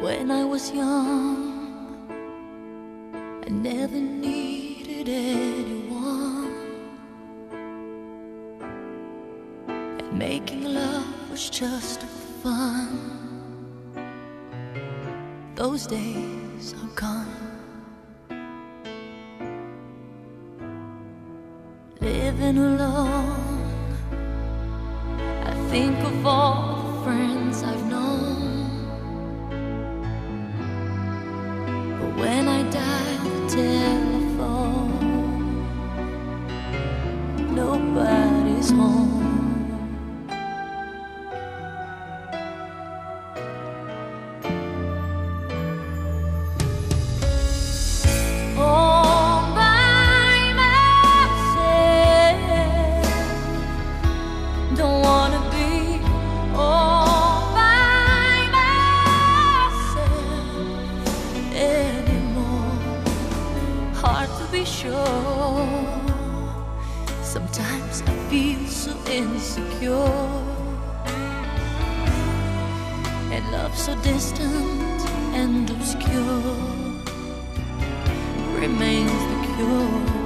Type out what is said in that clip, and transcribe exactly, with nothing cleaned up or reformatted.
When I was young, I never needed anyone, and making love was just fun. Those days are gone. Living alone, I think of all the friends I've known. But when I dial the telephone, nobody's home. Hard to be sure. Sometimes I feel so insecure, and love so distant and obscure remains the cure.